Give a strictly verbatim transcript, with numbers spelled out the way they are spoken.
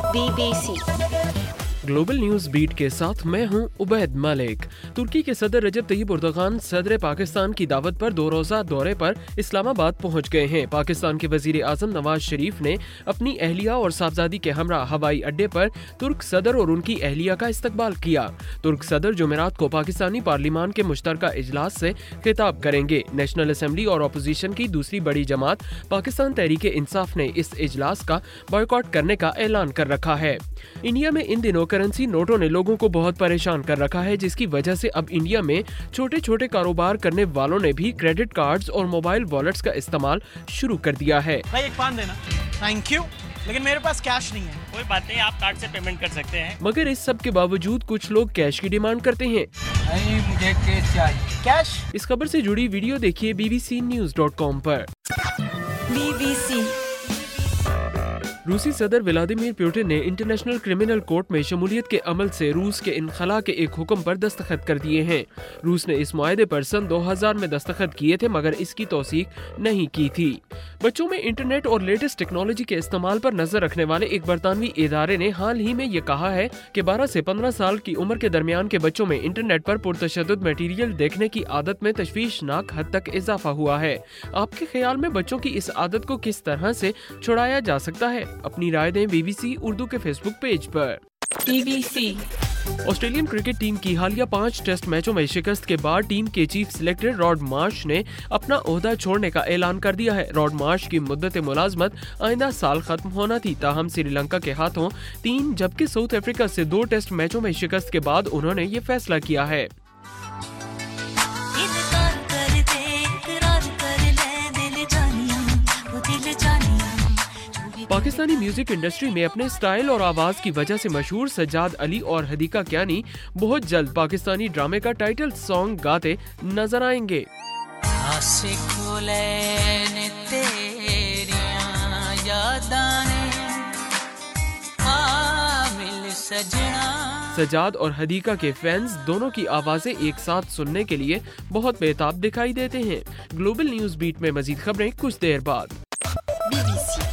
Be B C global news beat के साथ मैं हूं उबैद मलिक। तुर्की के सदर रजब तैयब उर्दगान सदर पाकिस्तान की दावत पर दो रोजा दौरे पर इस्लामाबाद पहुंच गए हैं। पाकिस्तान के वजीर आजम नवाज शरीफ ने अपनी अहलिया और साहबजादी के हमरा हवाई अड्डे पर तुर्क सदर और उनकी अहलिया का इस्तकबाल किया। तुर्क सदर जुमेरात को पाकिस्तानी पार्लिमान के मुश्तरका इजलास से खिताब करेंगे। नेशनल असेंबली और अपोजिशन की दूसरी बड़ी जमात पाकिस्तान तहरीक इंसाफ ने इस इजलास का बॉयकॉट करने का ऐलान कर रखा है। इंडिया में इन दिनों करेंसी नोटों ने लोगों को बहुत परेशान कर रखा है, जिसकी वजह से अब इंडिया में छोटे छोटे कारोबार करने वालों ने भी क्रेडिट कार्ड्स और मोबाइल वॉलेट्स का इस्तेमाल शुरू कर दिया है। भाई एक पान देना। थैंक यू, लेकिन मेरे पास कैश नहीं है। कोई बात नहीं, आप कार्ड से पेमेंट कर सकते हैं। मगर इस सब के बावजूद कुछ लोग कैश की डिमांड करते हैं। नहीं, मुझे कैश चाहिए। कैश? इस खबर से जुड़ी वीडियो देखिए B B C news dot com पर। बी बी सी रूसी सदर व्लादिमीर पुतिन ने इंटरनेशनल क्रिमिनल कोर्ट में शमूलियत के अमल से रूस के इनखला के एक हुक्म पर दस्तखत कर दिए हैं। रूस ने इस मुआहदे पर सन दो हज़ार में दस्तखत किए थे, मगर इसकी तौसीक नहीं की थी। बच्चों में इंटरनेट और लेटेस्ट टेक्नोलॉजी के इस्तेमाल पर नजर रखने वाले एक बरतानवी इदारे ने हाल ही में ये कहा है कि बारह से पंद्रह साल की उम्र के दरमियान के बच्चों में इंटरनेट पर पुरतशद्दुद मटीरियल देखने की आदत में तशवीशनाक हद तक इजाफा हुआ है। आपके ख्याल में बच्चों की इस आदत को किस तरह से छुड़ाया जा सकता है? अपनी राय दें बी बी सी उर्दू के फेसबुक पेज पर। B B C Australian cricket team की हालिया पांच टेस्ट मैचों में शिकस्त के बाद टीम के चीफ सिलेक्टर रॉड मार्श ने अपना ओहदा छोड़ने का ऐलान कर दिया है। रॉड मार्श की मुद्दत मुलाजमत आइंदा साल खत्म होना थी, ताहम श्रीलंका के हाथों तीन जबकि साउथ अफ्रीका से दो टेस्ट मैचों में शिकस्त के बाद उन्होंने ये फैसला किया है। पाकिस्तानी म्यूजिक इंडस्ट्री में अपने स्टाइल और आवाज की वजह से मशहूर सज्जाद अली और हदीका कियानी बहुत जल्द पाकिस्तानी ड्रामे का टाइटल सॉन्ग गाते नजर आएंगे। सज्जाद और हदीका के फैंस दोनों की आवाजें एक साथ सुनने के लिए बहुत बेताब दिखाई देते हैं। ग्लोबल न्यूज बीट में मजीद खबरें कुछ देर बाद। बी बी सी